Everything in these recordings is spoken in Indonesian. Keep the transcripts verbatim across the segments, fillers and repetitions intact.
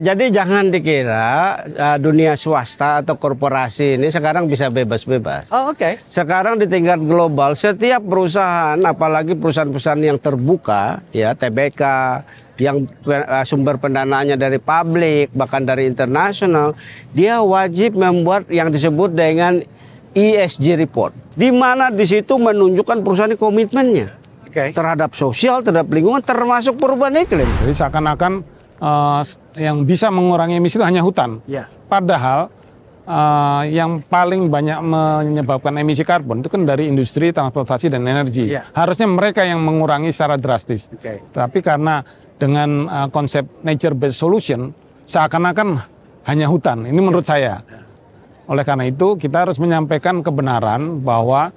Jadi jangan dikira uh, dunia swasta atau korporasi ini sekarang bisa bebas-bebas. Oh, oke. Okay. Sekarang di tingkat global, setiap perusahaan, apalagi perusahaan-perusahaan yang terbuka, ya T B K, yang uh, sumber pendanaannya dari publik, bahkan dari internasional, dia wajib membuat yang disebut dengan E S G report, di mana di situ menunjukkan perusahaan komitmennya okay. terhadap sosial, terhadap lingkungan, termasuk perubahan iklim. Jadi seakan-akan Uh, yang bisa mengurangi emisi itu hanya hutan. Yeah. Padahal uh, yang paling banyak menyebabkan emisi karbon itu kan dari industri, transportasi, dan energi. Yeah. Harusnya mereka yang mengurangi secara drastis. Okay. Tapi karena dengan uh, konsep nature-based solution, seakan-akan hanya hutan. Ini menurut saya. Oleh karena itu, kita harus menyampaikan kebenaran bahwa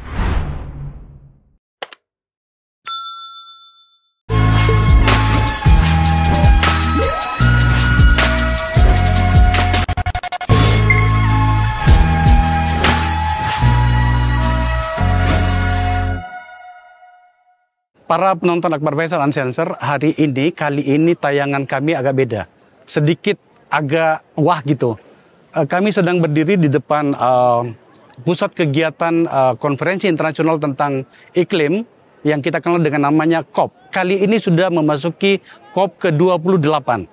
para penonton Akbar Faisal Unsensor, hari ini, kali ini tayangan kami agak beda. Sedikit agak wah gitu. Uh, kami sedang berdiri di depan uh, pusat kegiatan uh, konferensi internasional tentang iklim yang kita kenal dengan namanya C O P. Kali ini sudah memasuki C O P ke dua puluh delapan.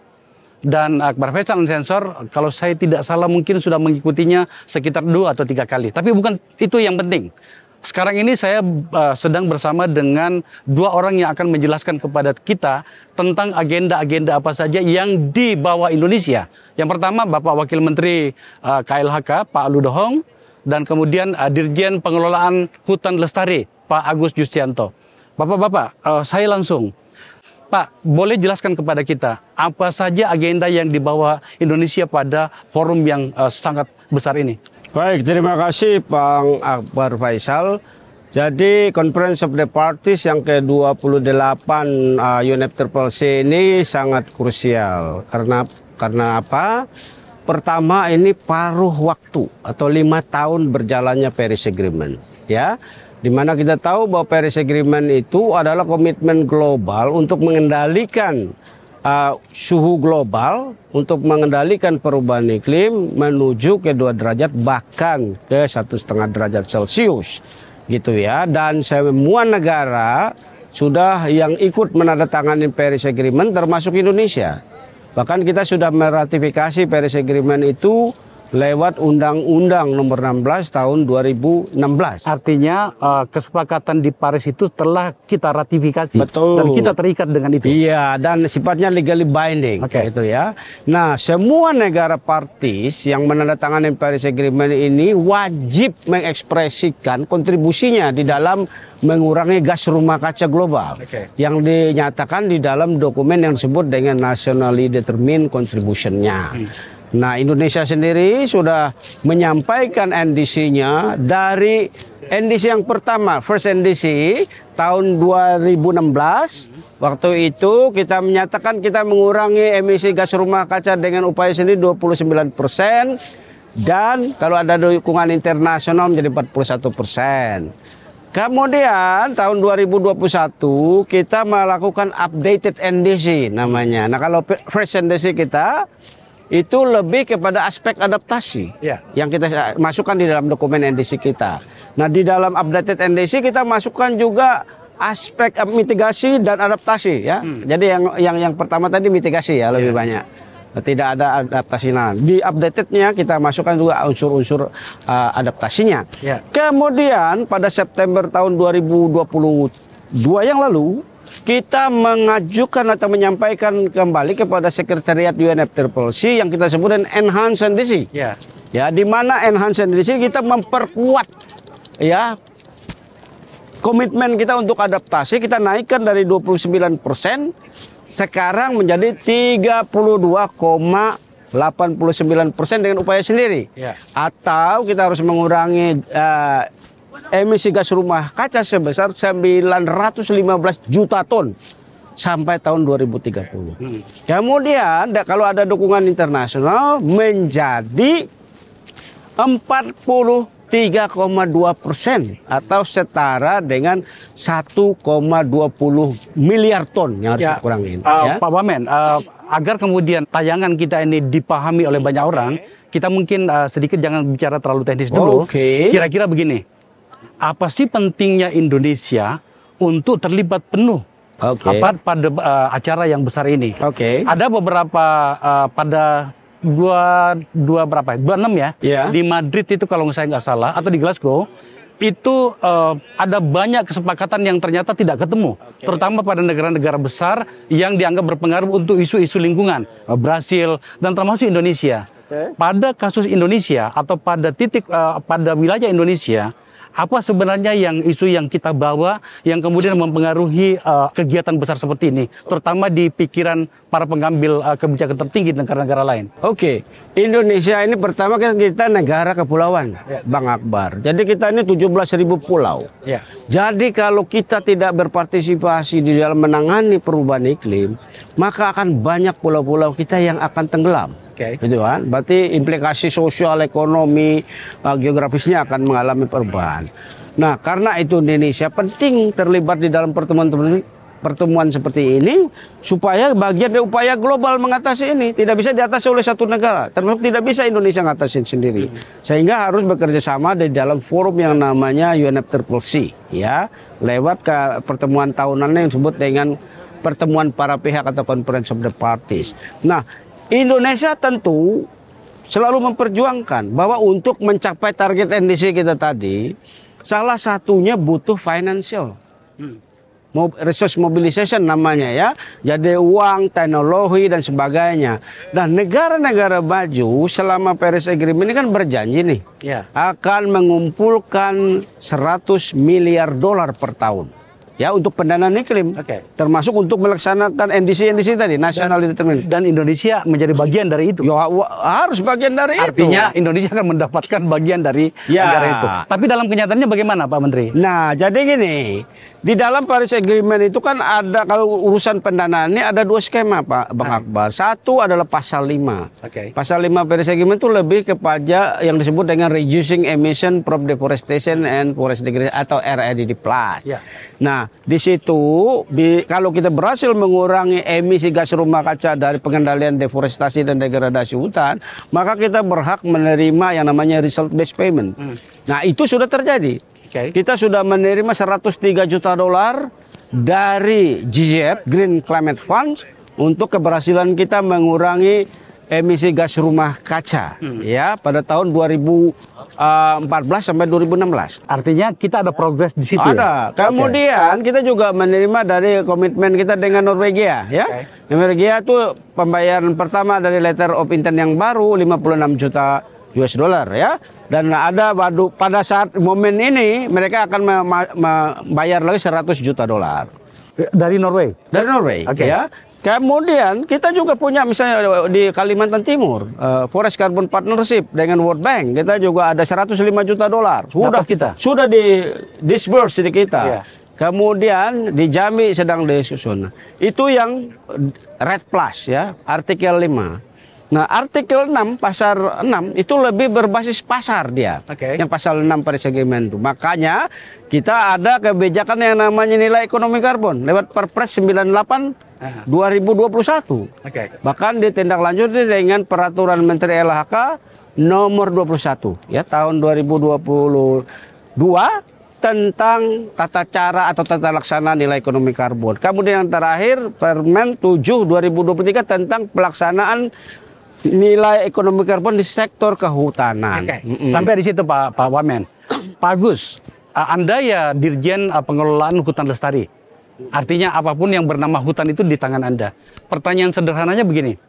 Dan Akbar Faisal Unsensor, kalau saya tidak salah mungkin sudah mengikutinya sekitar dua atau tiga kali. Tapi bukan itu yang penting. Sekarang ini saya uh, sedang bersama dengan dua orang yang akan menjelaskan kepada kita tentang agenda-agenda apa saja yang dibawa Indonesia. Yang pertama Bapak Wakil Menteri uh, K L H K, Pak Ludohong, dan kemudian uh, Dirjen Pengelolaan Hutan Lestari, Pak Agus Justianto. Bapak-bapak, uh, saya langsung. Pak, boleh jelaskan kepada kita apa saja agenda yang dibawa Indonesia pada forum yang uh, sangat besar ini? Baik, terima kasih Bang Akbar Faisal. Jadi Conference of the Parties yang ke dua puluh delapan uh, U N E P C ini sangat krusial. Karena karena apa? Pertama, ini paruh waktu atau lima tahun berjalannya Paris Agreement, ya. Dimana kita tahu bahwa Paris Agreement itu adalah komitmen global untuk mengendalikan Uh, suhu global, untuk mengendalikan perubahan iklim menuju ke dua derajat bahkan ke satu setengah derajat Celcius, gitu ya. Dan semua negara sudah yang ikut menandatangani Paris Agreement termasuk Indonesia. Bahkan kita sudah meratifikasi Paris Agreement itu lewat Undang-Undang Nomor enam belas Tahun dua ribu enam belas. Artinya uh, kesepakatan di Paris itu telah kita ratifikasi. Betul. Dan kita terikat dengan itu. Iya, dan sifatnya legally binding, okay. gitu ya. Nah, semua negara parties yang menandatangani Paris Agreement ini wajib mengekspresikan kontribusinya di dalam mengurangi gas rumah kaca global, okay. yang dinyatakan di dalam dokumen yang disebut dengan Nationally Determined Contribution-nya. Hmm. Nah, Indonesia sendiri sudah menyampaikan N D C-nya dari N D C yang pertama, first N D C tahun dua ribu enam belas. Waktu itu kita menyatakan kita mengurangi emisi gas rumah kaca dengan upaya sendiri dua puluh sembilan persen, dan kalau ada dukungan internasional menjadi empat puluh satu persen. Kemudian tahun dua ribu dua puluh satu kita melakukan updated N D C namanya. Nah, kalau first N D C kita itu lebih kepada aspek adaptasi, yeah. yang kita masukkan di dalam dokumen N D C kita. Nah, di dalam updated N D C kita masukkan juga aspek mitigasi dan adaptasi, ya. Hmm. Jadi yang yang yang pertama tadi mitigasi ya lebih yeah. banyak, tidak ada adaptasi. Nah, di updatednya kita masukkan juga unsur-unsur uh, adaptasinya. Yeah. Kemudian pada September tahun dua ribu dua puluh dua yang lalu, kita mengajukan atau menyampaikan kembali kepada Sekretariat U N E P C yang kita sebut dengan Enhanced N D C. Ya. Ya, di mana Enhanced N D C kita memperkuat ya komitmen kita untuk adaptasi, kita naikkan dari dua puluh sembilan persen sekarang menjadi tiga puluh dua koma delapan puluh sembilan persen dengan upaya sendiri. Ya. Atau kita harus mengurangi uh, emisi gas rumah kaca sebesar sembilan ratus lima belas juta ton sampai tahun dua ribu tiga puluh. Hmm. Kemudian kalau ada dukungan internasional menjadi empat puluh tiga koma dua persen atau setara dengan satu koma dua puluh miliar ton yang harus Ya, dikurangin. uh, ya. Pak Wamen, uh, agar kemudian tayangan kita ini dipahami oleh banyak orang, kita mungkin uh, sedikit jangan bicara terlalu teknis dulu. Oke. Kira-kira begini, apa sih pentingnya Indonesia untuk terlibat penuh Oke. apa pada uh, acara yang besar ini? Oke. Ada beberapa uh, pada dua dua berapa? dua puluh enam ya. Ya. Di Madrid itu kalau saya nggak salah atau di Glasgow itu uh, ada banyak kesepakatan yang ternyata tidak ketemu, terutama pada negara-negara besar yang dianggap berpengaruh untuk isu-isu lingkungan, uh, Brasil dan termasuk Indonesia. Pada kasus Indonesia atau pada titik uh, pada wilayah Indonesia, apa sebenarnya yang isu yang kita bawa yang kemudian mempengaruhi uh, kegiatan besar seperti ini, terutama di pikiran para pengambil uh, kebijakan tertinggi di negara-negara lain? Oke, Indonesia ini pertama kan kita negara kepulauan, Bang Akbar. Jadi kita ini tujuh belas ribu pulau. Ya. Jadi kalau kita tidak berpartisipasi di dalam menangani perubahan iklim, maka akan banyak pulau-pulau kita yang akan tenggelam. Oke. Gitu kan? Berarti implikasi sosial, ekonomi, uh, geografisnya akan mengalami perubahan. Nah, karena itu Indonesia penting terlibat di dalam pertemuan-pertemuan pertemuan seperti ini supaya bagian dari upaya global mengatasi ini. Tidak bisa diatasi oleh satu negara, termasuk tidak bisa Indonesia ngatasin sendiri. Sehingga harus bekerja sama di dalam forum yang namanya U N F C C C, ya, lewat ke pertemuan tahunan yang disebut dengan pertemuan para pihak atau Conference of the Parties. Nah, Indonesia tentu selalu memperjuangkan bahwa untuk mencapai target N D C kita tadi, salah satunya butuh financial. Resource mobilization namanya ya. Jadi uang, teknologi dan sebagainya. Dan negara-negara maju selama Paris Agreement ini kan berjanji nih. Ya. Akan mengumpulkan seratus miliar dolar per tahun. Ya, untuk pendanaan iklim. Oke. Termasuk untuk melaksanakan N D C N D C tadi, National Determined. Dan Indonesia menjadi bagian dari itu. Ya, wa- harus bagian dari Artinya itu. Indonesia akan mendapatkan bagian dari Ya. negara itu. Tapi dalam kenyataannya bagaimana Pak Menteri? Nah, jadi gini, di dalam Paris Agreement itu kan ada, kalau urusan pendanaan ini ada dua skema Pak Bang Akbar. Satu adalah pasal lima. Oke. Pasal lima Paris Agreement itu lebih kepada yang disebut dengan reducing emission from deforestation and forest degradation atau R E D D plus. Ya. Nah, di situ bi- kalau kita berhasil mengurangi emisi gas rumah kaca dari pengendalian deforestasi dan degradasi hutan, maka kita berhak menerima yang namanya result based payment. Nah, itu sudah terjadi. Oke. Kita sudah menerima seratus tiga juta dolar dari G Z F, Green Climate Fund, untuk keberhasilan kita mengurangi emisi gas rumah kaca ya pada tahun dua ribu empat belas sampai dua ribu enam belas. Artinya kita ada progres di situ. Ada. Ya? Kemudian kita juga menerima dari komitmen kita dengan Norwegia ya. Norwegia itu pembayaran pertama dari letter of intent yang baru lima puluh enam juta U S dollar ya. Dan ada waduh, pada saat momen ini mereka akan mem- membayar lagi seratus juta dolar Dari Norway. dari Norway Oke. ya. Kemudian kita juga punya misalnya di Kalimantan Timur uh, Forest Carbon Partnership dengan World Bank, kita juga ada seratus lima juta dolar sudah Dapat kita. sudah di disburse di kita. Iya. Kemudian di Jambi sedang disusun. Itu yang Red Plus ya, artikel lima. Nah, artikel enam, pasar enam itu lebih berbasis pasar dia. Oke. Yang pasal enam Paris Agreement itu. Makanya kita ada kebijakan yang namanya nilai ekonomi karbon lewat Perpres sembilan puluh delapan dua ribu dua puluh satu. Oke. Bahkan ditindaklanjuti dengan peraturan Menteri L H K nomor dua puluh satu ya tahun dua ribu dua puluh dua tentang tata cara atau tata laksana nilai ekonomi karbon. Kemudian yang terakhir Permen tujuh dua ribu dua puluh tiga tentang pelaksanaan nilai ekonomi karbon di sektor kehutanan. Oke. Mm-mm. Sampai di situ Pak Pak Wamen. Pak Agus, uh, Anda ya Dirjen uh, Pengelolaan Hutan Lestari. Artinya apapun yang bernama hutan itu di tangan Anda. Pertanyaan sederhananya begini.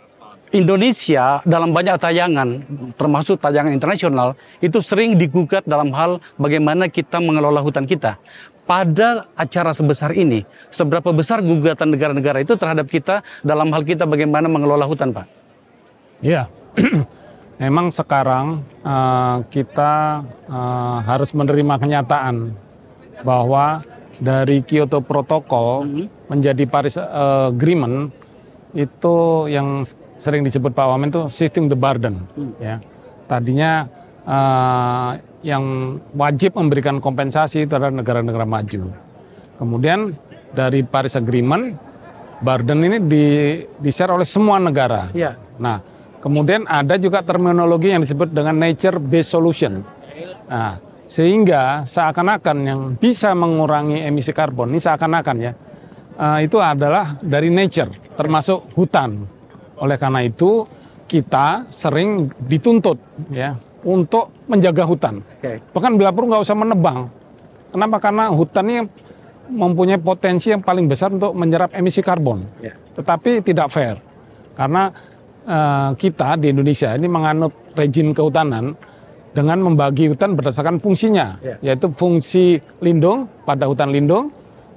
Indonesia dalam banyak tayangan, termasuk tayangan internasional, itu sering digugat dalam hal bagaimana kita mengelola hutan kita. Pada acara sebesar ini, seberapa besar gugatan negara-negara itu terhadap kita dalam hal kita bagaimana mengelola hutan, Pak? Ya, memang sekarang uh, kita uh, harus menerima kenyataan bahwa dari Kyoto Protocol menjadi Paris uh, Agreement itu yang sering disebut Pak Wamen itu shifting the burden. Ya, tadinya uh, yang wajib memberikan kompensasi itu adalah negara-negara maju. Kemudian dari Paris Agreement, burden ini di, di-share oleh semua negara. Ya. Nah, kemudian ada juga terminologi yang disebut dengan nature-based solution. Nah, sehingga seakan-akan yang bisa mengurangi emisi karbon, ini seakan-akan ya, uh, itu adalah dari nature, termasuk hutan. Oleh karena itu, kita sering dituntut ya untuk menjaga hutan. Okay. Bahkan bila perlu nggak usah menebang. Kenapa? Karena hutan ini mempunyai potensi yang paling besar untuk menyerap emisi karbon. Yeah. Tetapi tidak fair. Karena uh, kita di Indonesia ini menganut rejim kehutanan dengan membagi hutan berdasarkan fungsinya, yeah. yaitu fungsi lindung pada hutan lindung,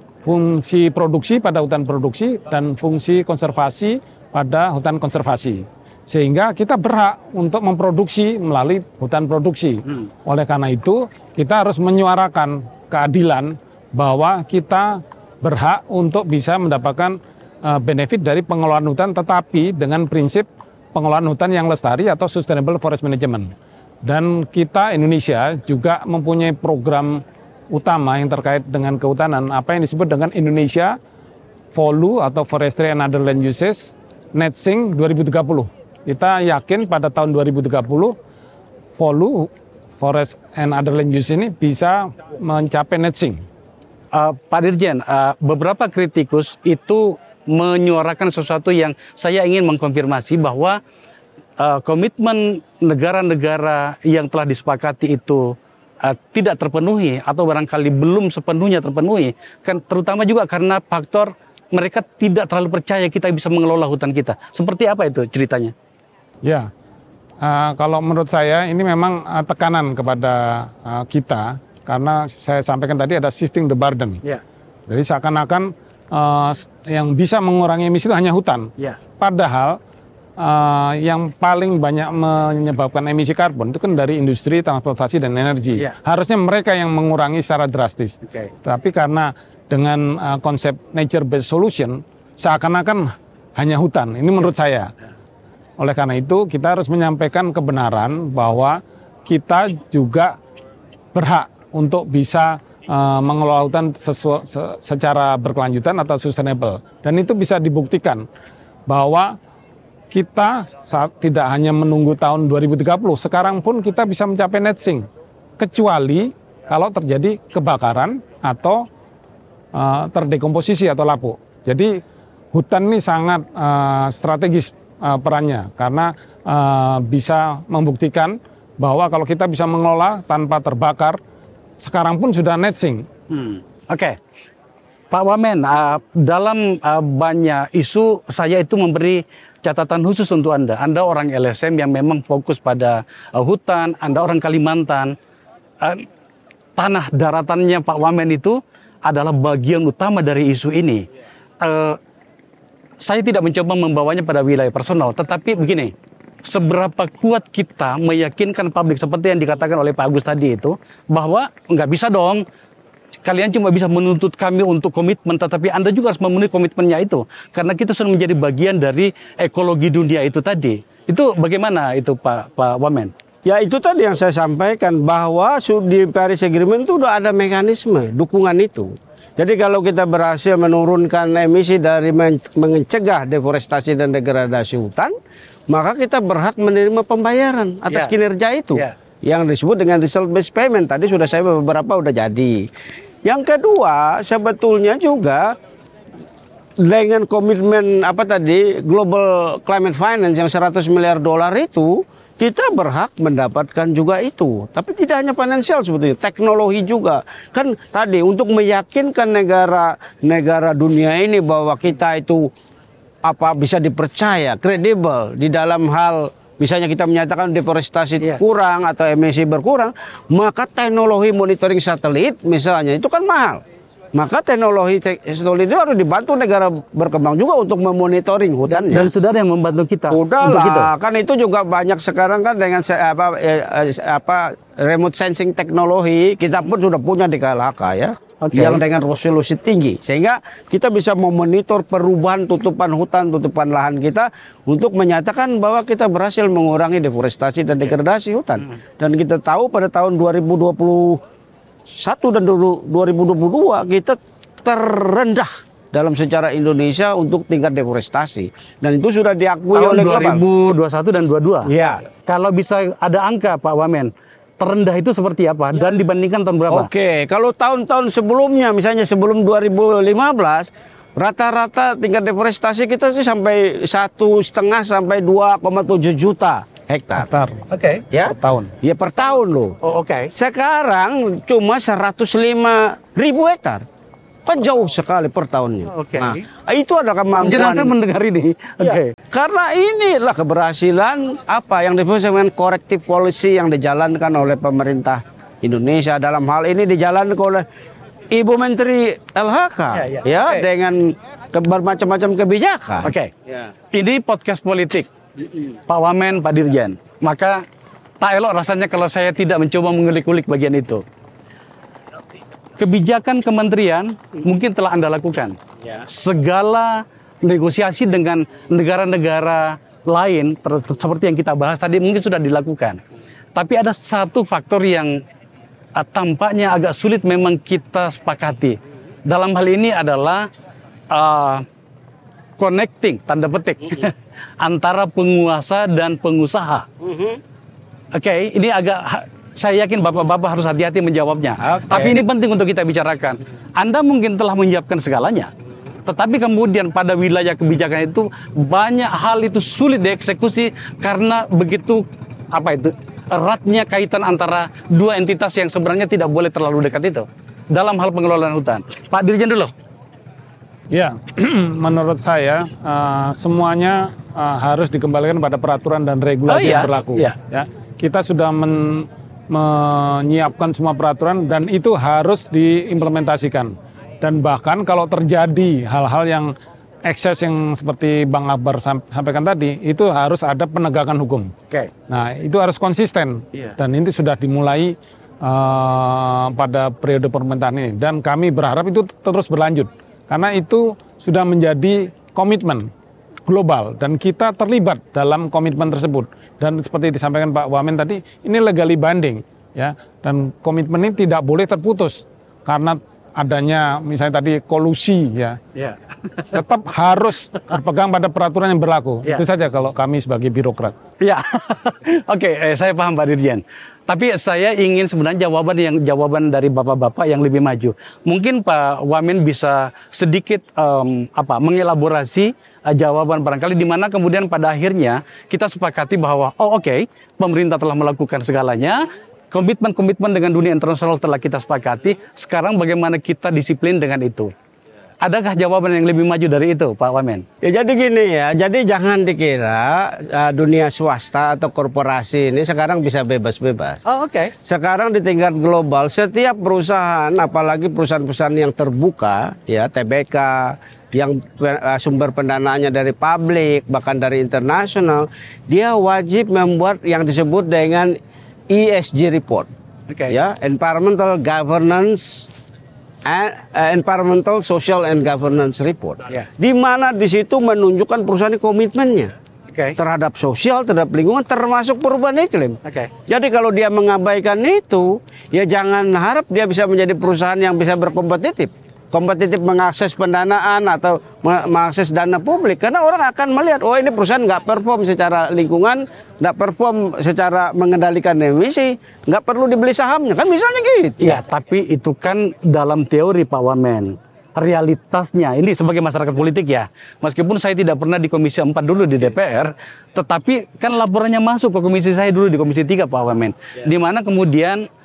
fungsi produksi pada hutan produksi, dan fungsi konservasi pada hutan konservasi. Sehingga kita berhak untuk memproduksi melalui hutan produksi. Hmm. Oleh karena itu, kita harus menyuarakan keadilan bahwa kita berhak untuk bisa mendapatkan uh, benefit dari pengelolaan hutan, tetapi dengan prinsip pengelolaan hutan yang lestari atau sustainable forest management. Dan kita Indonesia juga mempunyai program utama yang terkait dengan kehutanan, apa yang disebut dengan Indonesia F O L U atau Forestry and Other Land Uses Net Sink dua ribu tiga puluh. Kita yakin pada tahun dua ribu tiga puluh F O L U, Forest and Other Land Use ini bisa mencapai net sink. Uh, Pak Dirjen, uh, beberapa kritikus itu menyuarakan sesuatu yang saya ingin mengkonfirmasi bahwa uh, komitmen negara-negara yang telah disepakati itu uh, tidak terpenuhi atau barangkali belum sepenuhnya terpenuhi, kan terutama juga karena faktor mereka tidak terlalu percaya kita bisa mengelola hutan kita. Seperti apa itu ceritanya? Ya, uh, kalau menurut saya ini memang uh, tekanan kepada uh, kita, karena saya sampaikan tadi ada shifting the burden. Ya. Jadi seakan-akan uh, yang bisa mengurangi emisi itu hanya hutan. Ya. Padahal uh, yang paling banyak menyebabkan emisi karbon itu kan dari industri, transportasi, dan energi. Ya. Harusnya mereka yang mengurangi secara drastis. Okay. Tapi karena dengan uh, konsep nature-based solution, seakan-akan hanya hutan. Ini menurut saya. Oleh karena itu, kita harus menyampaikan kebenaran bahwa kita juga berhak untuk bisa uh, mengelola hutan sesu, se, secara berkelanjutan atau sustainable. Dan itu bisa dibuktikan bahwa kita saat tidak hanya menunggu tahun dua ribu tiga puluh, sekarang pun kita bisa mencapai net sink. Kecuali kalau terjadi kebakaran atau uh, terdekomposisi atau lapuk. Jadi hutan ini sangat uh, strategis uh, perannya karena uh, bisa membuktikan bahwa kalau kita bisa mengelola tanpa terbakar, sekarang pun sudah net sink. Hmm. Oke, okay. Pak Wamen, uh, dalam uh, banyak isu saya itu memberi catatan khusus untuk Anda. Anda orang L S M yang memang fokus pada uh, hutan, Anda orang Kalimantan. Uh, tanah daratannya Pak Wamen itu adalah bagian utama dari isu ini. Uh, saya tidak mencoba membawanya pada wilayah personal, tetapi begini, seberapa kuat kita meyakinkan publik seperti yang dikatakan oleh Pak Agus tadi itu, bahwa nggak bisa dong, kalian cuma bisa menuntut kami untuk komitmen, tetapi Anda juga harus memenuhi komitmennya itu, karena kita sudah menjadi bagian dari ekologi dunia itu tadi. Itu bagaimana itu Pak Pak Wamen? Ya itu tadi yang saya sampaikan, bahwa di Paris Agreement itu udah ada mekanisme dukungan itu. Jadi kalau kita berhasil menurunkan emisi dari mencegah deforestasi dan degradasi hutan, maka kita berhak menerima pembayaran atas yeah. kinerja itu. Yeah. Yang disebut dengan result based payment. Tadi sudah saya beberapa udah jadi. Yang kedua, sebetulnya juga dengan komitmen apa tadi Global Climate Finance yang seratus miliar dolar itu, kita berhak mendapatkan juga itu. Tapi tidak hanya finansial sebetulnya, teknologi juga. Kan tadi untuk meyakinkan negara-negara dunia ini bahwa kita itu apa bisa dipercaya, kredibel di dalam hal misalnya kita menyatakan deforestasi yeah. kurang atau emisi berkurang, maka teknologi monitoring satelit misalnya itu kan mahal. Maka teknologi teknologi itu harus dibantu negara berkembang juga untuk memonitoring hutannya. Dan sudah ada yang membantu kita Udah untuk itu. lah, kan itu juga banyak sekarang kan dengan se- apa eh, eh, apa remote sensing teknologi kita pun sudah punya di K L H K ya. Oke. Yang dengan resolusi tinggi sehingga kita bisa memonitor perubahan tutupan hutan, tutupan lahan kita untuk menyatakan bahwa kita berhasil mengurangi deforestasi dan degradasi hutan. Dan kita tahu pada tahun dua ribu dua puluh satu dan dua ribu dua puluh dua kita terendah dalam sejarah Indonesia untuk tingkat deforestasi dan itu sudah diakui Tahun oleh dua global. ribu dua puluh satu dan dua puluh dua. Ya. Kalau bisa ada angka Pak Wamen, terendah itu seperti apa dan dibandingkan tahun berapa? Oke, kalau tahun-tahun sebelumnya, misalnya sebelum dua ribu lima belas, rata-rata tingkat deforestasi kita sih sampai satu setengah sampai dua koma tujuh juta hektar. Hektar Oke. Ya, per tahun. ya per tahun loh. Oh, oke. Sekarang cuma seratus lima ribu hektar. Kan jauh sekali per tahunnya. Oke. Nah, itu adalah Menyenangkan kemampuan. mendengar ini. Oke. Ya, karena inilah keberhasilan apa yang disebut dengan corrective policy yang dijalankan oleh pemerintah Indonesia. Dalam hal ini dijalankan oleh Ibu Menteri L H K Ya, ya, ya. Oke. dengan ke- bermacam-macam kebijakan. Oke. Ya. Ini podcast politik. Pak Wamen, Pak Dirjen. Maka tak elok rasanya kalau saya tidak mencoba mengulik-ulik bagian itu. Kebijakan kementerian mungkin telah Anda lakukan. Ya. Segala negosiasi dengan negara-negara lain ter- ter- seperti yang kita bahas tadi mungkin sudah dilakukan. Tapi ada satu faktor yang uh, tampaknya agak sulit memang kita sepakati. Dalam hal ini adalah uh, connecting, tanda petik, antara penguasa dan pengusaha. Oke, ini agak, saya yakin bapak-bapak harus hati-hati menjawabnya. Oke. Tapi ini penting untuk kita bicarakan. Anda mungkin telah menyiapkan segalanya. Tetapi kemudian pada wilayah kebijakan itu banyak hal itu sulit dieksekusi karena begitu apa itu eratnya kaitan antara dua entitas yang sebenarnya tidak boleh terlalu dekat itu dalam hal pengelolaan hutan. Pak Dirjen dulu. Ya, menurut saya uh, semuanya uh, harus dikembalikan pada peraturan dan regulasi Oh, iya. yang berlaku. Iya. Ya, kita sudah men- menyiapkan semua peraturan dan itu harus diimplementasikan. Dan bahkan kalau terjadi hal-hal yang ekses yang seperti Bang Akbar sam- sampaikan tadi, itu harus ada penegakan hukum. Oke. Nah, itu harus konsisten. Iya. Dan ini sudah dimulai uh, pada periode pemerintahan ini. Dan kami berharap itu terus berlanjut. Karena itu sudah menjadi komitmen global dan kita terlibat dalam komitmen tersebut. Dan seperti disampaikan Pak Wamen tadi, ini legally binding, ya. Dan komitmen ini tidak boleh terputus karena adanya misalnya tadi kolusi, ya. Ya. Tetap harus berpegang pada peraturan yang berlaku. Ya. Itu saja kalau kami sebagai birokrat. Ya, oke, eh, saya paham Pak Dirjen. Tapi saya ingin sebenarnya jawaban yang jawaban dari bapak-bapak yang lebih maju. Mungkin Pak Wamen bisa sedikit em, apa mengelaborasi eh, jawaban barangkali di mana kemudian pada akhirnya kita sepakati bahwa oh oke pemerintah telah melakukan segalanya. Komitmen-komitmen dengan dunia internasional telah kita sepakati. Sekarang bagaimana kita disiplin dengan itu? Adakah jawaban yang lebih maju dari itu, Pak Wamen? Ya jadi gini ya, jadi jangan dikira uh, dunia swasta atau korporasi ini sekarang bisa bebas-bebas. Oh, oke. Sekarang di tingkat global, setiap perusahaan, apalagi perusahaan-perusahaan yang terbuka, ya T B K, yang uh, sumber pendanaannya dari publik, bahkan dari internasional, dia wajib membuat yang disebut dengan E S G report, Oke. ya, environmental governance. And, uh, environmental, social, and governance report, Ya. di mana di situ menunjukkan perusahaan komitmennya Oke. terhadap sosial, terhadap lingkungan, termasuk perubahan iklim. Oke. Jadi kalau dia mengabaikan itu, ya jangan harap dia bisa menjadi perusahaan yang bisa berkompetitif. Kompetitif mengakses pendanaan atau me- mengakses dana publik. Karena orang akan melihat, oh ini perusahaan nggak perform secara lingkungan, nggak perform secara mengendalikan emisi, nggak perlu dibeli sahamnya. Kan misalnya gitu. Ya, tapi itu kan dalam teori Pak Wamen. Realitasnya, ini sebagai masyarakat politik ya. Meskipun saya tidak pernah di Komisi empat dulu di D P R, tetapi kan laporannya masuk ke komisi saya dulu di Komisi tiga Pak Wamen. Di mana kemudian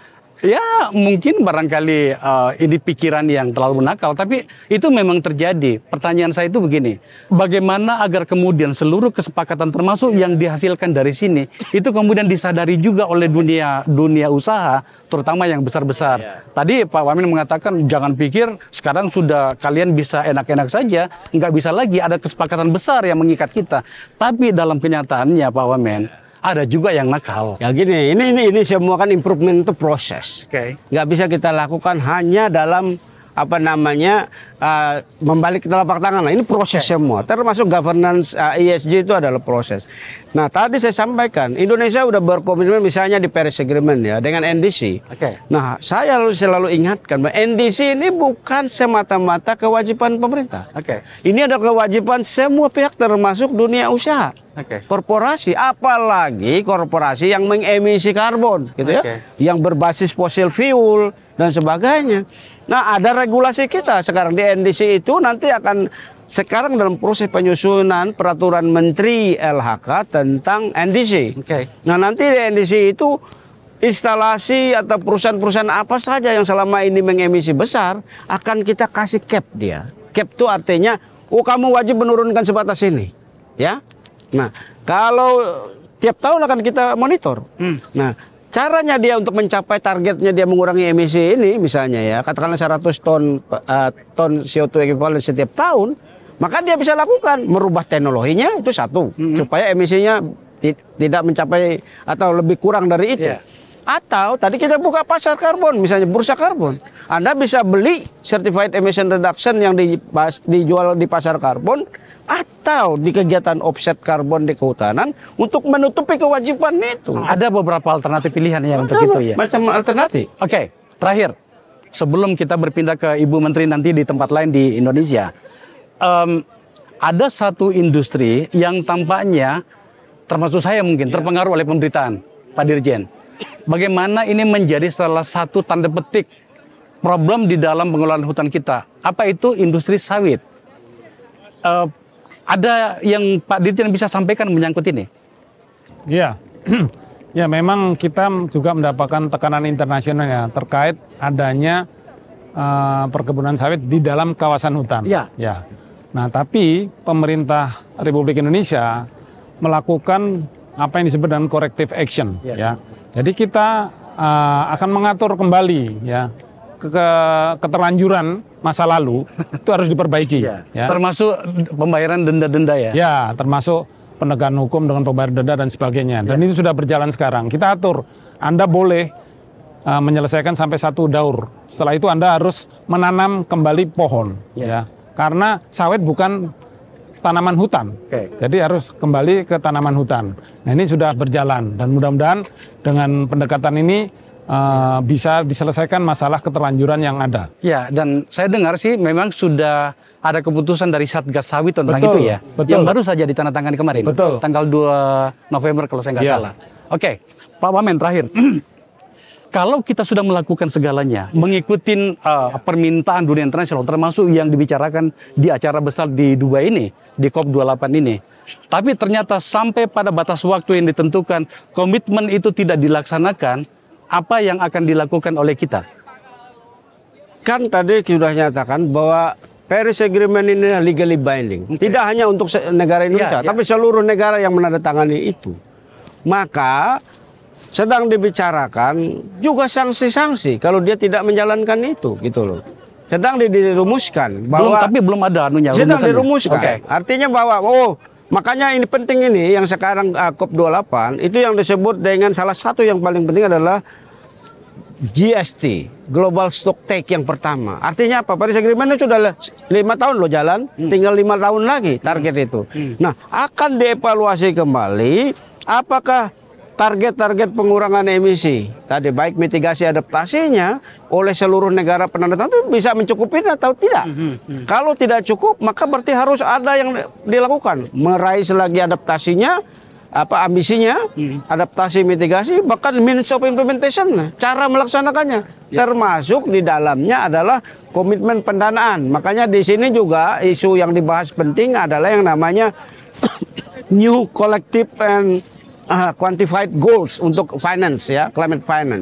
Ya, mungkin barangkali uh, ini pikiran yang terlalu nakal, tapi itu memang terjadi. Pertanyaan saya itu begini, bagaimana agar kemudian seluruh kesepakatan termasuk yang dihasilkan dari sini, itu kemudian disadari juga oleh dunia dunia usaha, terutama yang besar-besar. Ya. Tadi Pak Wamen mengatakan, jangan pikir sekarang sudah kalian bisa enak-enak saja, nggak bisa lagi, ada kesepakatan besar yang mengikat kita. Tapi dalam kenyataannya Pak Wamen, ada juga yang nakal. Ya gini, ini ini ini semua kan improvement itu proses. Oke. Okay. Nggak bisa kita lakukan hanya dalam apa namanya uh, membalik telapak tangan. Nah, ini proses okay. semua. Termasuk governance uh, E S G itu adalah proses. Nah, tadi saya sampaikan Indonesia udah berkomitmen misalnya di Paris Agreement ya dengan N D C. Oke. Okay. Nah, saya selalu, selalu ingatkan bahwa N D C ini bukan semata-mata kewajiban pemerintah. Oke. Okay. Ini adalah kewajiban semua pihak termasuk dunia usaha. Okay. Korporasi, apalagi korporasi yang mengemisi karbon, gitu okay. ya, yang berbasis fossil fuel dan sebagainya. Nah, ada regulasi kita sekarang di N D C itu nanti akan sekarang dalam proses penyusunan peraturan Menteri L H K tentang N D C. Okay. Nah, nanti di N D C itu instalasi atau perusahaan-perusahaan apa saja yang selama ini mengemisi besar akan kita kasih cap dia. Cap itu artinya, oh kamu wajib menurunkan sebatas ini, ya. Nah, kalau tiap tahun akan kita monitor. Hmm. Nah, caranya dia untuk mencapai targetnya dia mengurangi emisi ini, misalnya ya, katakanlah seratus ton uh, ton C O dua equivalent setiap tahun, maka dia bisa lakukan merubah teknologinya itu satu, hmm. supaya emisinya tidak mencapai atau lebih kurang dari itu. Yeah. Atau tadi kita buka pasar karbon, misalnya bursa karbon. Anda bisa beli certified emission reduction yang dijual di pasar karbon atau di kegiatan offset karbon di kehutanan untuk menutupi kewajiban itu. Ada beberapa alternatif pilihan ya untuk itu ya. Macam alternatif. Oke, okay, terakhir sebelum kita berpindah ke Ibu Menteri nanti di tempat lain di Indonesia, um, ada satu industri yang tampaknya termasuk saya mungkin ya. terpengaruh oleh pemberitaan Pak Dirjen. Bagaimana ini menjadi salah satu tanda petik problem di dalam pengelolaan hutan kita. Apa itu industri sawit? Uh, ada yang Pak Dirjen bisa sampaikan menyangkut ini? Ya, ya memang kita juga mendapatkan tekanan internasional ya terkait adanya uh, perkebunan sawit di dalam kawasan hutan. Ya. Ya. Nah, tapi pemerintah Republik Indonesia melakukan apa yang disebut dengan corrective action. Ya. Ya. Jadi kita uh, akan mengatur kembali ya ke, ke keterlanjuran masa lalu itu harus diperbaiki. Ya. Ya. Termasuk pembayaran denda-denda ya. Ya, termasuk penegakan hukum dengan pembayaran denda dan sebagainya. Dan ya. itu sudah berjalan sekarang. Kita atur, Anda boleh uh, menyelesaikan sampai satu daur. Setelah itu Anda harus menanam kembali pohon. Ya. Ya. Karena sawit bukan tanaman hutan, okay. jadi harus kembali ke tanaman hutan. Nah ini sudah berjalan dan mudah-mudahan dengan pendekatan ini uh, bisa diselesaikan masalah keterlanjuran yang ada. Ya, dan saya dengar sih memang sudah ada keputusan dari Satgas Sawit tentang betul, itu ya, betul. yang baru saja ditandatangani kemarin, betul. tanggal dua November kalau saya nggak ya. salah. Oke, okay. Pak Wamen terakhir. Kalau kita sudah melakukan segalanya, mengikuti uh, permintaan dunia internasional, termasuk yang dibicarakan di acara besar di Dubai ini, di COP dua puluh delapan ini, tapi ternyata sampai pada batas waktu yang ditentukan, komitmen itu tidak dilaksanakan, apa yang akan dilakukan oleh kita? Kan tadi sudah nyatakan bahwa Paris Agreement ini legally binding. Okay. Tidak hanya untuk negara Indonesia, ya, tapi ya. seluruh negara yang menandatangani itu. Maka sedang dibicarakan juga sanksi-sanksi kalau dia tidak menjalankan itu, gitu loh. Sedang dirumuskan bahwa belum, tapi belum ada anunya. Sedang dirumuskan. Okay. Artinya bahwa oh, makanya ini penting ini yang sekarang uh, COP dua puluh delapan itu yang disebut dengan salah satu yang paling penting adalah G S T, Global Stock Take yang pertama. Artinya apa? Paris Agreement itu sudah lima tahun loh jalan, hmm. tinggal lima tahun lagi target hmm. itu. Hmm. Nah, akan dievaluasi kembali apakah target-target pengurangan emisi tadi baik mitigasi adaptasinya oleh seluruh negara penandatangani itu bisa mencukupi atau tidak. Mm -hmm. Kalau tidak cukup maka berarti harus ada yang dilakukan, meraih lagi adaptasinya, apa ambisinya, mm. adaptasi mitigasi, bahkan means of implementation, cara melaksanakannya, yeah. termasuk di dalamnya adalah komitmen pendanaan. Makanya di sini juga isu yang dibahas penting adalah yang namanya new collective and Uh, quantified goals untuk finance ya, climate finance.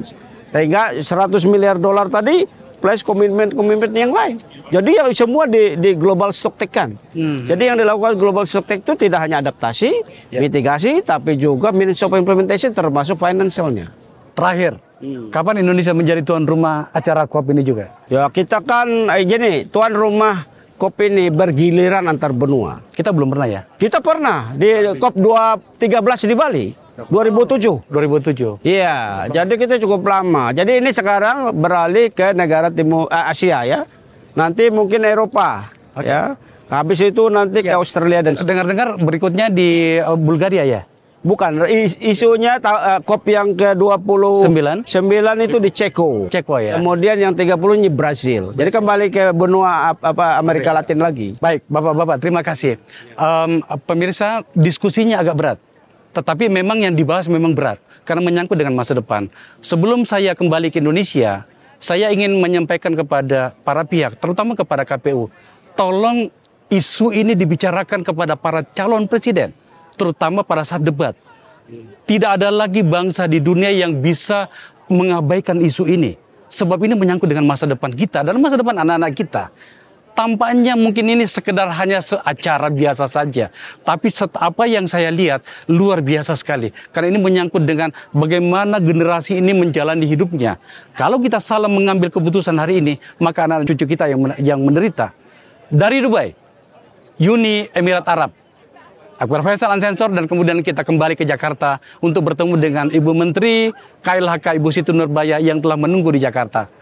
Sehingga seratus miliar dolar tadi plus komitmen-komitmen yang lain. Jadi yang semua di, di global stock take kan. Hmm. Jadi yang dilakukan global stock take itu tidak hanya adaptasi, yeah. mitigasi, tapi juga means of implementation termasuk financialnya. Terakhir, hmm. kapan Indonesia menjadi tuan rumah acara C O P ini juga? Ya kita kan eh, gini, tuan rumah C O P ini bergiliran antar benua. Kita belum pernah ya? Kita pernah di C O P dua tiga belas di Bali. dua ribu tujuh. dua ribu tujuh. Iya, jadi kita cukup lama. Jadi ini sekarang beralih ke negara timur eh, Asia ya. Nanti mungkin Eropa, okay. ya. Habis itu nanti ya. ke Australia dan dengar-dengar berikutnya di uh, Bulgaria ya. Bukan, is isunya uh, C O P yang ke dua puluh sembilan itu di Ceko. Ceko ya. Kemudian yang tiga puluh di Brasil. Jadi kembali ke benua apa Amerika Latin lagi. Baik, Bapak-bapak, terima kasih. Um, pemirsa, diskusinya agak berat. Tetapi memang yang dibahas memang berat karena menyangkut dengan masa depan. Sebelum saya kembali ke Indonesia, saya ingin menyampaikan kepada para pihak, terutama kepada K P U, tolong isu ini dibicarakan kepada para calon presiden, terutama pada saat debat. Tidak ada lagi bangsa di dunia yang bisa mengabaikan isu ini. Sebab ini menyangkut dengan masa depan kita dan masa depan anak-anak kita. Tampaknya mungkin ini sekedar hanya acara biasa saja. Tapi apa yang saya lihat luar biasa sekali. Karena ini menyangkut dengan bagaimana generasi ini menjalani hidupnya. Kalau kita salah mengambil keputusan hari ini, maka anak cucu kita yang yang menderita. Dari Dubai, Uni Emirat Arab, Akbar Faisal Unsensor, dan kemudian kita kembali ke Jakarta untuk bertemu dengan Ibu Menteri K L H K Ibu Siti Nurbaya yang telah menunggu di Jakarta.